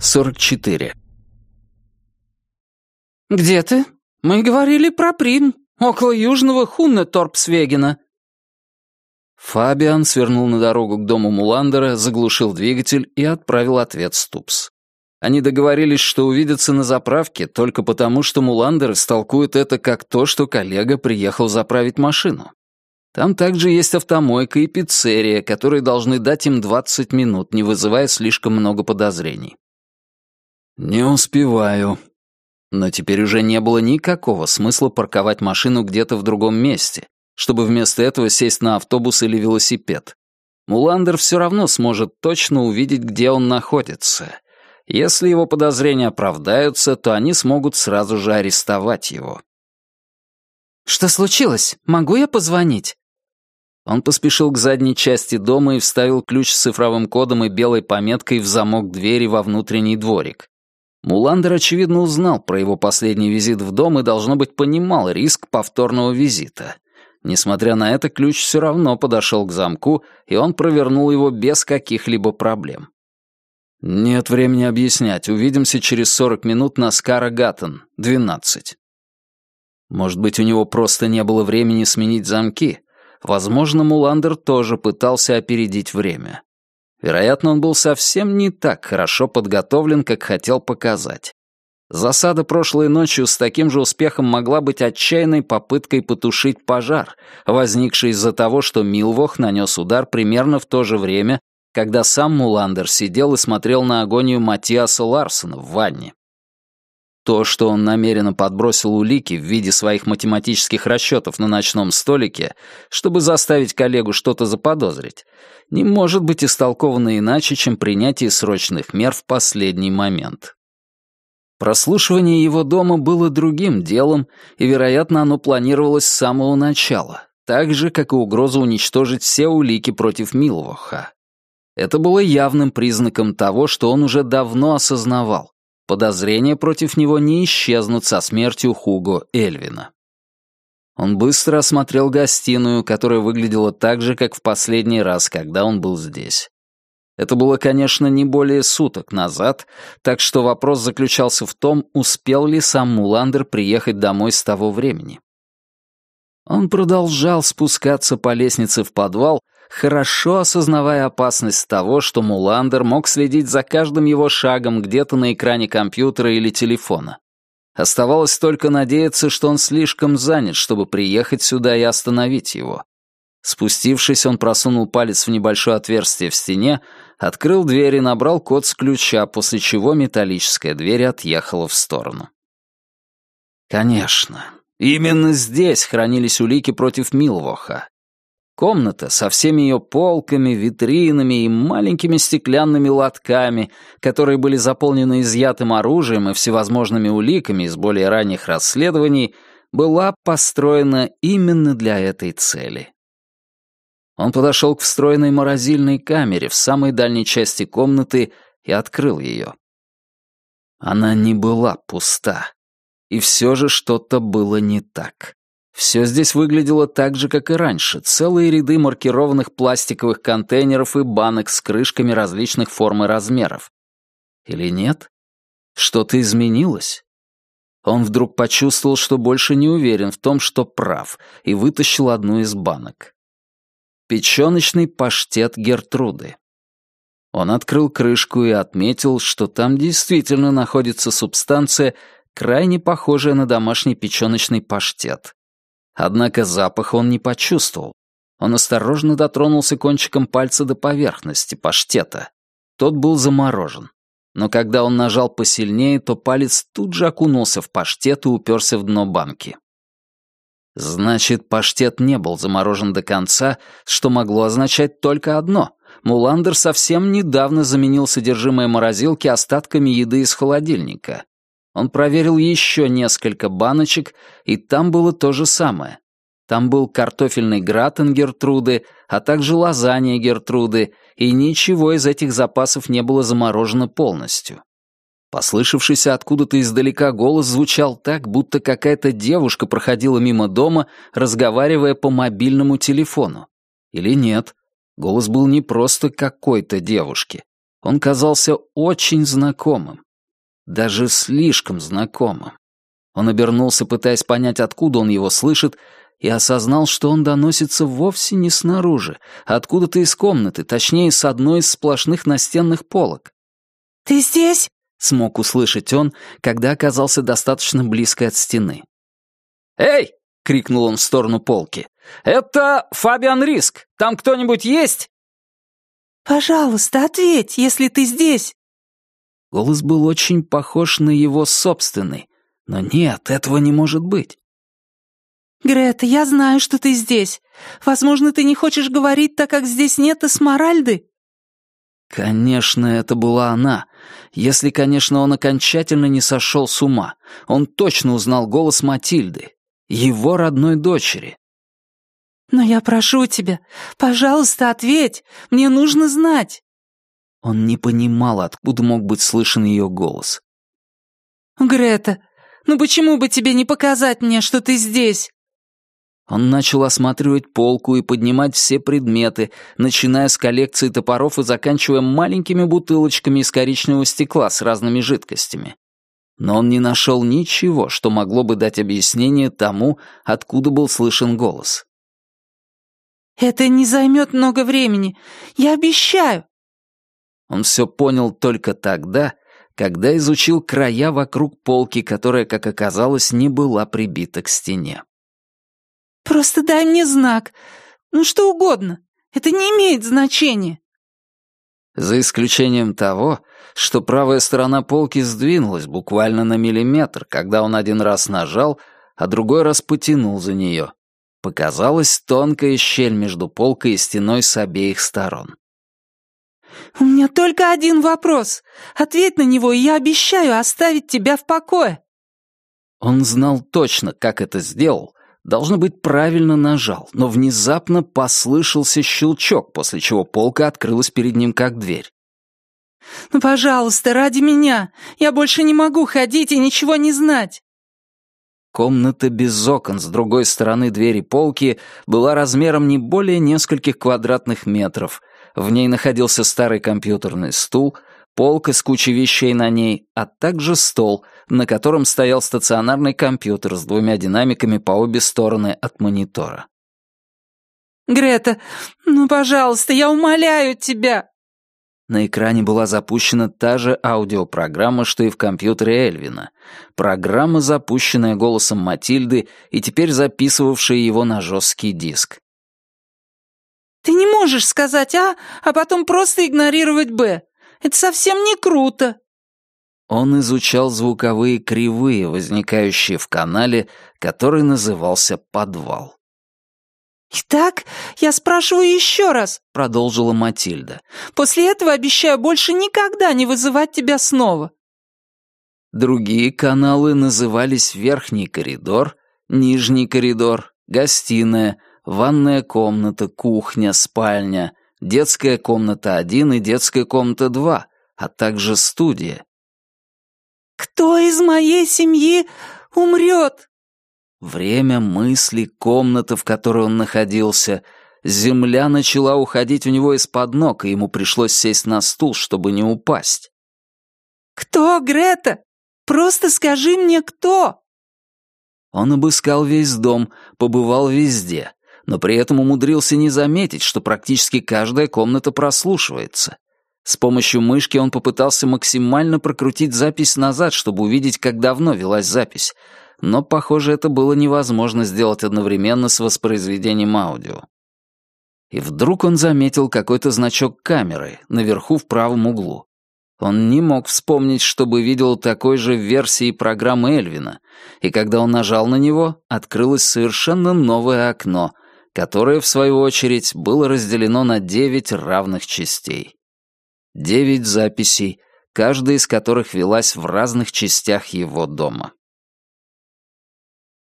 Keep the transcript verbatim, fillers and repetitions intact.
сорок четыре. «Где ты? Мы говорили про Прим, около южного Хуннеторпсвегена». Фабиан свернул на дорогу к дому Муландера, заглушил двигатель и отправил ответ Ступс. Они договорились, что увидятся на заправке только потому, что Муландер истолкует это как то, что коллега приехал заправить машину. Там также есть автомойка и пиццерия, которые должны дать им двадцать минут, не вызывая слишком много подозрений. «Не успеваю». Но теперь уже не было никакого смысла парковать машину где-то в другом месте, чтобы вместо этого сесть на автобус или велосипед. Муландер все равно сможет точно увидеть, где он находится. Если его подозрения оправдаются, то они смогут сразу же арестовать его. «Что случилось? Могу я позвонить?» Он поспешил к задней части дома и вставил ключ с цифровым кодом и белой пометкой в замок двери во внутренний дворик. Муландер, очевидно, узнал про его последний визит в дом и, должно быть, понимал риск повторного визита. Несмотря на это, ключ все равно подошел к замку, и он провернул его без каких-либо проблем. «Нет времени объяснять. Увидимся через сорок минут на Скара-Гаттен, двенадцать». Может быть, у него просто не было времени сменить замки? Возможно, Муландер тоже пытался опередить время. Вероятно, он был совсем не так хорошо подготовлен, как хотел показать. Засада прошлой ночью с таким же успехом могла быть отчаянной попыткой потушить пожар, возникший из-за того, что Милвох нанес удар примерно в то же время, когда сам Муландер сидел и смотрел на агонию Матиаса Ларсена в ванне. То, что он намеренно подбросил улики в виде своих математических расчетов на ночном столике, чтобы заставить коллегу что-то заподозрить, не может быть истолковано иначе, чем принятие срочных мер в последний момент. Прослушивание его дома было другим делом, и, вероятно, оно планировалось с самого начала, так же, как и угроза уничтожить все улики против Милвоха. Это было явным признаком того, что он уже давно осознавал. Подозрения против него не исчезнут со смертью Хуго Эльвина. Он быстро осмотрел гостиную, которая выглядела так же, как в последний раз, когда он был здесь. Это было, конечно, не более суток назад, так что вопрос заключался в том, успел ли сам Муландер приехать домой с того времени. Он продолжал спускаться по лестнице в подвал, хорошо осознавая опасность того, что Муландер мог следить за каждым его шагом где-то на экране компьютера или телефона. Оставалось только надеяться, что он слишком занят, чтобы приехать сюда и остановить его. Спустившись, он просунул палец в небольшое отверстие в стене, открыл дверь и набрал код с ключа, после чего металлическая дверь отъехала в сторону. Конечно, именно здесь хранились улики против Милвоха. Комната со всеми ее полками, витринами и маленькими стеклянными лотками, которые были заполнены изъятым оружием и всевозможными уликами из более ранних расследований, была построена именно для этой цели. Он подошел к встроенной морозильной камере в самой дальней части комнаты и открыл ее. Она не была пуста. И все же что-то было не так. Все здесь выглядело так же, как и раньше. Целые ряды маркированных пластиковых контейнеров и банок с крышками различных форм и размеров. Или нет? Что-то изменилось? Он вдруг почувствовал, что больше не уверен в том, что прав, и вытащил одну из банок. Печёночный паштет Гертруды. Он открыл крышку и отметил, что там действительно находится субстанция, крайне похожая на домашний печёночный паштет. Однако запах он не почувствовал. Он осторожно дотронулся кончиком пальца до поверхности паштета. Тот был заморожен. Но когда он нажал посильнее, то палец тут же окунулся в паштет и уперся в дно банки. Значит, паштет не был заморожен до конца, что могло означать только одно. Муландер совсем недавно заменил содержимое морозилки остатками еды из холодильника. Он проверил еще несколько баночек, и там было то же самое. Там был картофельный гратен Гертруды, а также лазанья Гертруды, и ничего из этих запасов не было заморожено полностью. Послышавшийся откуда-то издалека голос звучал так, будто какая-то девушка проходила мимо дома, разговаривая по мобильному телефону. Или нет, голос был не просто какой-то девушки. Он казался очень знакомым. Даже слишком знакомым. Он обернулся, пытаясь понять, откуда он его слышит, и осознал, что он доносится вовсе не снаружи, а откуда-то из комнаты, точнее, с одной из сплошных настенных полок. «Ты здесь?» — смог услышать он, когда оказался достаточно близко от стены. «Эй!» — крикнул он в сторону полки. «Это Фабиан Риск. Там кто-нибудь есть?» «Пожалуйста, ответь, если ты здесь». Голос был очень похож на его собственный, но нет, этого не может быть. «Грета, я знаю, что ты здесь. Возможно, ты не хочешь говорить, так как здесь нет Эсмеральды?» Конечно, это была она. Если, конечно, он окончательно не сошел с ума. Он точно узнал голос Матильды, его родной дочери. «Но я прошу тебя, пожалуйста, ответь. Мне нужно знать». Он не понимал, откуда мог быть слышен ее голос. «Грета, ну почему бы тебе не показать мне, что ты здесь?» Он начал осматривать полку и поднимать все предметы, начиная с коллекции топоров и заканчивая маленькими бутылочками из коричневого стекла с разными жидкостями. Но он не нашел ничего, что могло бы дать объяснение тому, откуда был слышен голос. «Это не займет много времени. Я обещаю». Он все понял только тогда, когда изучил края вокруг полки, которая, как оказалось, не была прибита к стене. «Просто дай мне знак. Ну, что угодно. Это не имеет значения». За исключением того, что правая сторона полки сдвинулась буквально на миллиметр, когда он один раз нажал, а другой раз потянул за нее. Показалась тонкая щель между полкой и стеной с обеих сторон. «У меня только один вопрос. Ответь на него, и я обещаю оставить тебя в покое». Он знал точно, как это сделал. Должно быть, правильно нажал, но внезапно послышался щелчок, после чего полка открылась перед ним как дверь. «Ну, пожалуйста, ради меня. Я больше не могу ходить и ничего не знать». Комната без окон с другой стороны двери полки была размером не более нескольких квадратных метров. В ней находился старый компьютерный стул, полка с кучей вещей на ней, а также стол, на котором стоял стационарный компьютер с двумя динамиками по обе стороны от монитора. «Грета, ну, пожалуйста, я умоляю тебя!» На экране была запущена та же аудиопрограмма, что и в компьютере Эльвина. Программа, запущенная голосом Матильды и теперь записывавшая его на жесткий диск. «Ты не можешь сказать «А», а потом просто игнорировать «Б». Это совсем не круто». Он изучал звуковые кривые, возникающие в канале, который назывался «подвал». «Итак, я спрашиваю еще раз», — продолжила Матильда. «После этого обещаю больше никогда не вызывать тебя снова». Другие каналы назывались «Верхний коридор», «Нижний коридор», «Гостиная», «Ванная комната», «Кухня», «Спальня», «Детская комната один» и «Детская комната два», а также «Студия». «Кто из моей семьи умрет?» Время, мысли, комната, в которой он находился. Земля начала уходить у него из-под ног, и ему пришлось сесть на стул, чтобы не упасть. «Кто, Грета? Просто скажи мне, кто?» Он обыскал весь дом, побывал везде, но при этом умудрился не заметить, что практически каждая комната прослушивается. С помощью мышки он попытался максимально прокрутить запись назад, чтобы увидеть, как давно велась запись, но, похоже, это было невозможно сделать одновременно с воспроизведением аудио. И вдруг он заметил какой-то значок камеры наверху в правом углу. Он не мог вспомнить, чтобы видел такой же в версии программы Эльвина, и когда он нажал на него, открылось совершенно новое окно, которое, в свою очередь, было разделено на девять равных частей. Девять записей, каждая из которых велась в разных частях его дома.